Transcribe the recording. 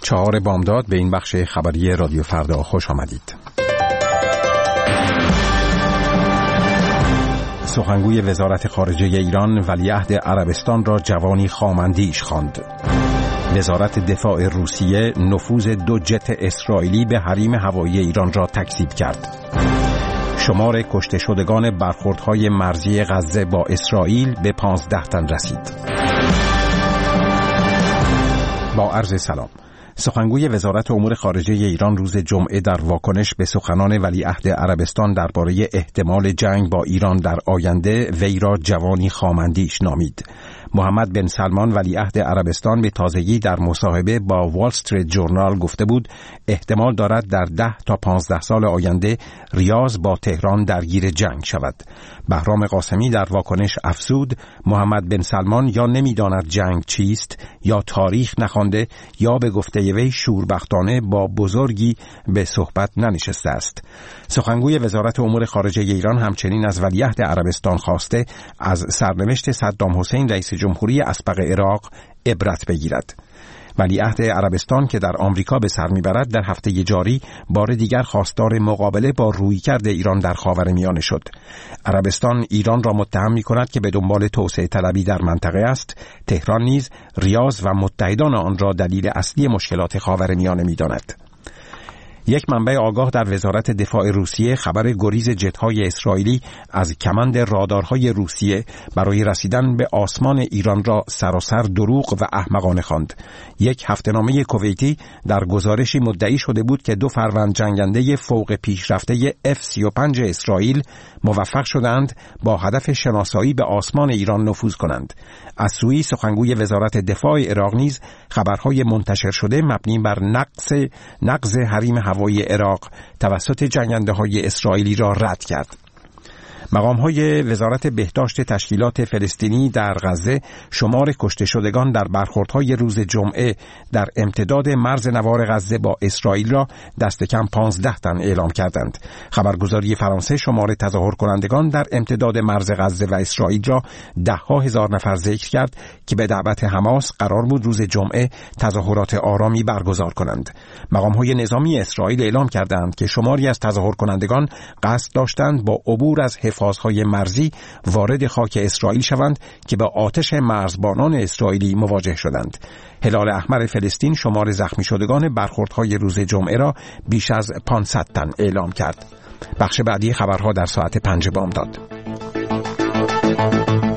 4 بامداد به این بخش خبری رادیو فردا خوش آمدید. سخنگوی وزارت خارجه ایران ولیعهد عربستان را جوانی خامندیش خواند. وزارت دفاع روسیه نفوذ 2 جت اسرائیلی به حریم هوایی ایران را تکذیب کرد. شمار کشته شدگان برخوردهای مرزی غزه با اسرائیل به 15 تن رسید. با عرض سلام. سخنگوی وزارت امور خارجه ایران روز جمعه در واکنش به سخنان ولیعهد عربستان درباره احتمال جنگ با ایران در آینده وی را جوانی خامندیش نامید. محمد بن سلمان ولیعهد عربستان به تازگی در مصاحبه با وال استریت جورنال گفته بود احتمال دارد در 10 تا 15 سال آینده ریاض با تهران درگیر جنگ شود. بهرام قاسمی در واکنش افزود محمد بن سلمان یا نمیداند جنگ چیست یا تاریخ نخوانده یا به گفته وی شوربختانه با بزرگی به صحبت ننشسته است. سخنگوی وزارت امور خارجه ایران همچنین از ولیعهد عربستان خواسته از سرنوشت صدام حسین رئیس جمهوری اسبق عراق عبرت بگیرد. ولیعهد عربستان که در آمریکا به سر میبرد در هفته جاری بار دیگر خواستار مقابله با رویکرد ایران در خاورمیانه شد. عربستان ایران را متهم می‌کند که به دنبال توسعه طلبی در منطقه است. تهران نیز ریاض و متحدان آن را دلیل اصلی مشکلات خاورمیانه می‌داند. یک منبع آگاه در وزارت دفاع روسیه خبر گریز جت‌های اسرائیلی از کمند رادارهای روسیه برای رسیدن به آسمان ایران را سراسر دروغ و احمقانه خواند. یک هفته‌نامه کویتی در گزارشی مدعی شده بود که 2 فروند جنگنده فوق پیشرفته F-35 اسرائیل موفق شدند با هدف شناسایی به آسمان ایران نفوذ کنند. از سوی سخنگوی وزارت دفاع عراق نیز خبرهای منتشر شده مبنی بر نقض حریم هوایی عراق توسط جنگنده‌های اسرائیلی را رد کرد. مقام‌های وزارت بهداشت تشکیلات فلسطینی در غزه شمار کشته شدگان در برخوردهای روز جمعه در امتداد مرز نوار غزه با اسرائیل را دست کم 15 تن اعلام کردند. خبرگزاری فرانسه شمار تظاهر کنندگان در امتداد مرز غزه و اسرائیل را 10,000 نفر ذکر کرد که به دعوت حماس قرار بود روز جمعه تظاهرات آرامی برگزار کنند. مقام‌های نظامی اسرائیل اعلام کردند که شماری از تظاهر کنندگان قصد داشتند با عبور از حفاظهای مرزی وارد خاک اسرائیل شوند که با آتش مرزبانان اسرائیلی مواجه شدند. هلال احمر فلسطین شمار زخمی شدگان برخوردهای روز جمعه را بیش از 500 تن اعلام کرد. بخش بعدی خبرها در ساعت 5 بامداد.